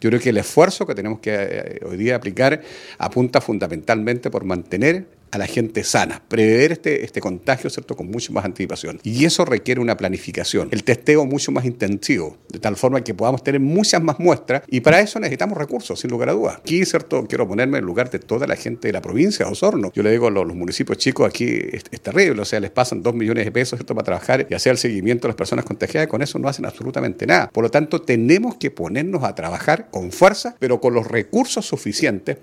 Yo creo que el esfuerzo que tenemos que hoy día aplicar apunta fundamentalmente por mantener a la gente sana, prever este contagio, ¿cierto?, con mucho más anticipación. Y eso requiere una planificación, el testeo mucho más intensivo, de tal forma que podamos tener muchas más muestras, y para eso necesitamos recursos, sin lugar a dudas. Aquí, ¿cierto?, quiero ponerme en el lugar de toda la gente de la provincia de Osorno. Yo le digo a los municipios chicos aquí, es terrible, o sea, les pasan 2 millones de pesos, ¿cierto?, para trabajar y hacer el seguimiento de las personas contagiadas, con eso no hacen absolutamente nada. Por lo tanto, tenemos que ponernos a trabajar con fuerza, pero con los recursos suficientes